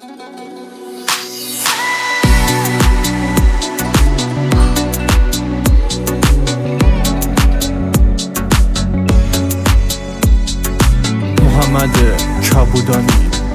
محمد کبودانی.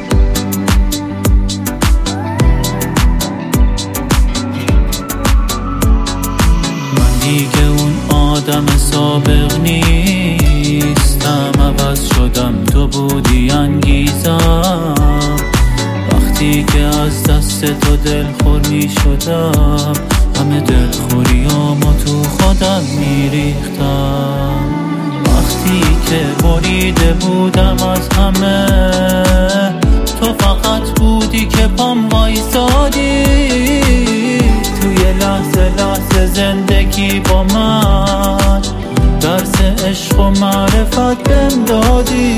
من دیگه اون آدم سابق نیستم، عوض شدم، تو بودی انگیزم. وقتی که از دست تو دلخور می شدم، همه دلخوریامو تو خودم می ریختم. وقتی که بریده بودم از همه، تو فقط بودی که پام وایسادی. توی لحظه لحظه زندگی با من درس عشق و معرفت بهم دادی.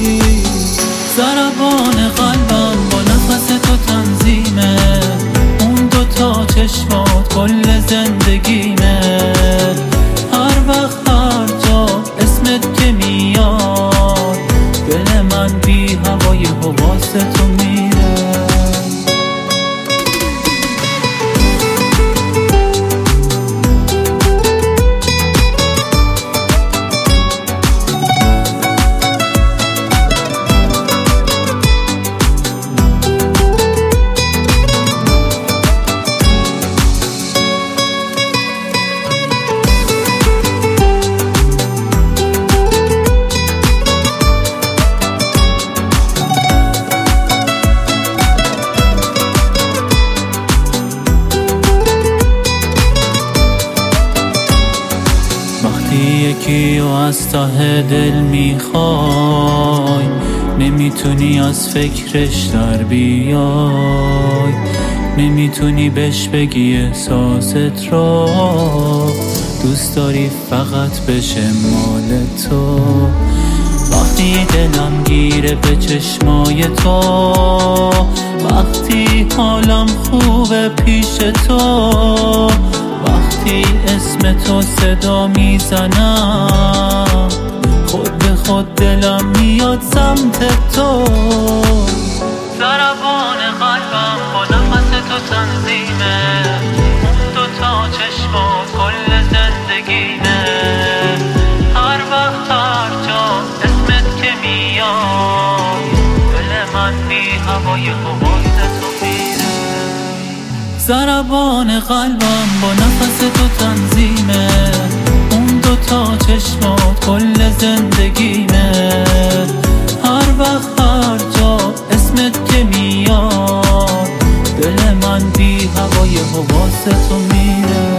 ضربان قلبم با نفس تو تنظیمه، اون دوتا چشمات کل زندگیمه. هر وقت هر جا اسمت که میاد، دل من بی هوای حواس تو میره. یکی و از ته دل میخوای، نمیتونی از فکرش در بیای. نمیتونی بهش بگی احساست رو، دوست داری فقط بشه مال تو. وقتی دلم گیره به چشمای تو، وقتی حالم خوبه پیش تو، وقتی اسم تو صدا میزنم، خود به خود دلم میاد سمت تو. ضربان قلبم با نفس تو تنظیمه، اون دوتا چشمات کل زندگیمه. هر وقت هر جا اسمت که میاد، دل من بی هوای حواس تو میره. ضربان قلبم با نفس تو تنظیمه، اون دوتا چشمات کل زندگیمه. هر وقت هر جا اسمت که میاد، دل من بی هوای حواس تو میره.